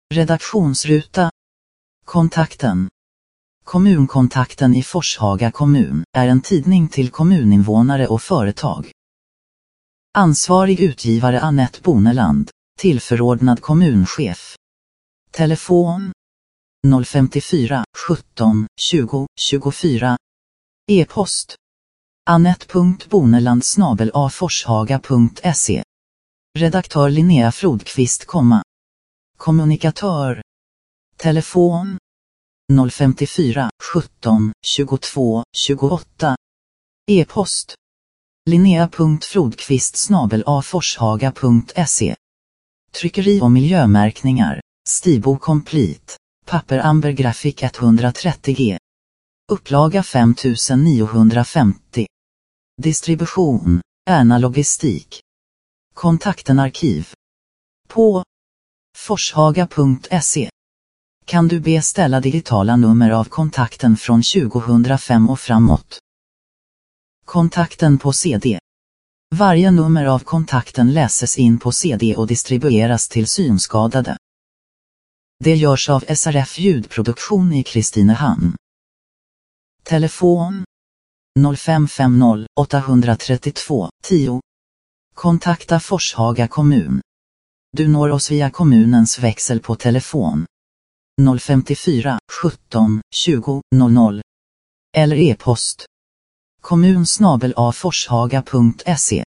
Redaktionsruta. Kontakten. Kommunkontakten i Forshaga kommun är en tidning till kommuninvånare och företag. Ansvarig utgivare Annette Boneland, tillförordnad kommunchef. Telefon 054 17 20 24. E-post annette.boneland@forshaga.se. Redaktör Linnea Flodqvist, kommunikatör. Telefon 054 17 22 28. E-post linnea.flodqvist@forshaga.se. Tryckeri och miljömärkningar, Stibo Complete, papper Amber Graphic 130G. Upplaga 5950. Distribution, Ärna Logistik. Kontakten arkiv. På forshaga.se kan du beställa digitala nummer av kontakten från 2005 och framåt. Kontakten på CD. Varje nummer av kontakten läses in på CD och distribueras till synskadade. Det görs av SRF ljudproduktion i Kristinehamn. Telefon 0550 832 10. Kontakta Forshaga kommun. Du når oss via kommunens växel på telefon 054 17 20 00 eller e-post kommun@forshaga.se.